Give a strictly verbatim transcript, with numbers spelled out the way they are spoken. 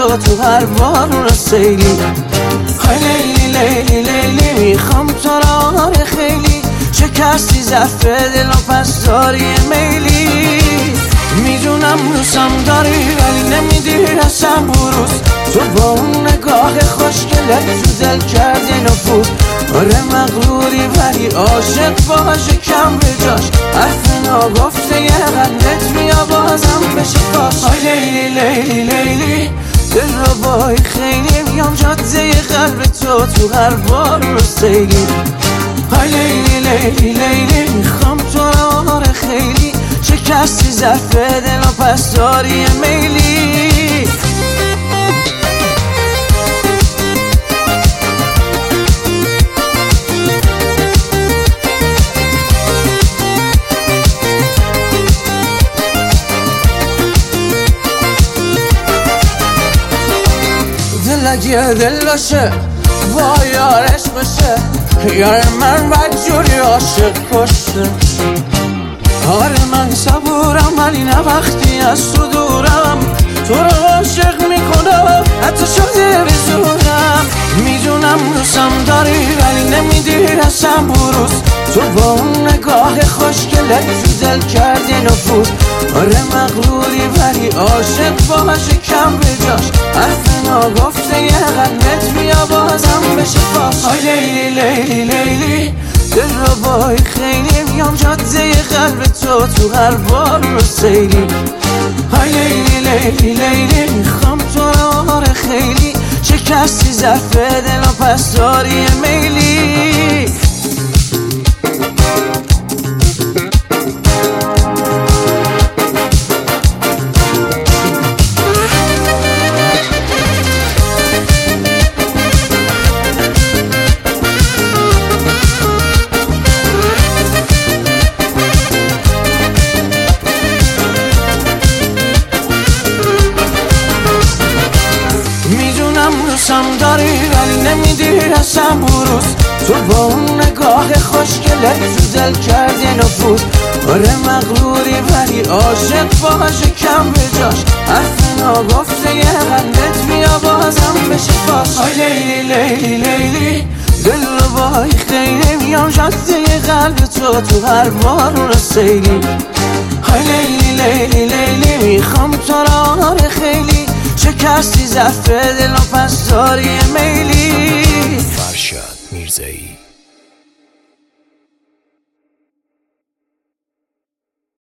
تو تو هر بارون سیلی. های لیلی لیلی لیلی میخوام تو را آره خیلی، شکستی ظرف دل و پس داری میلی. میدونم روزم داری ولی نمیدی رسم بروز، تو با اون نگاه خوشگلت تو دل کردی نفوذ. آره مغروری ولی عاشق باشه کم به جاش، حرف ناگفته یه قلبت بیا بازم بشه فاش. های لیلی لیلی لیلی دل رو بای خیلی، میام جاده قلب تو تو هر بار رو سیلی. های لیلی لیلی لیلی میخوام تو را آره خیلی، شکستی ظرف دل و پس داری میلی. دل اگه دل باشه با یارش بشه، یار من بدجوری عاشق کشه. آره من صبورم ولی نه وقتی از تو دورم، تو رو عاشق میکنم حتی شده بزورم. میدونم روزم داری ولی نمیدی رسم بروز، تو با اون نگاه خوشگلت تو دل کردی نفوذ. آره مغروری ولی عاشق باشه کم به جاش، حرف ناگفته یه قلبت بیا بازم بشه فاش. های لیلی لیلی لیلی دل رو بای خیلی، میام جاده قلب تو تو هر بار رو سیلی. های لیلی لیلی لیلی میخوام تو رو آره خیلی، شکستی ظرف دل و پس داری میلی. روزم داری ولی نمیدی رسم بروز، تو با اون نگاه خوشگلت تو دل کردی نفوذ. آره مغروری ولی عاشق باشه کم به جاش، حرف ناگفته یه قلبت بیا بازم بشه فاش. های لیلی لیلی لیلی دل رو بای خیلی، میام جاده قلب تو تو هر بارون سیلی. های لیلی لیلی لیلی میخوام تو را آره خیلی، شکستی ظرف دل و پس داری میلی. فرشاد میرزایی.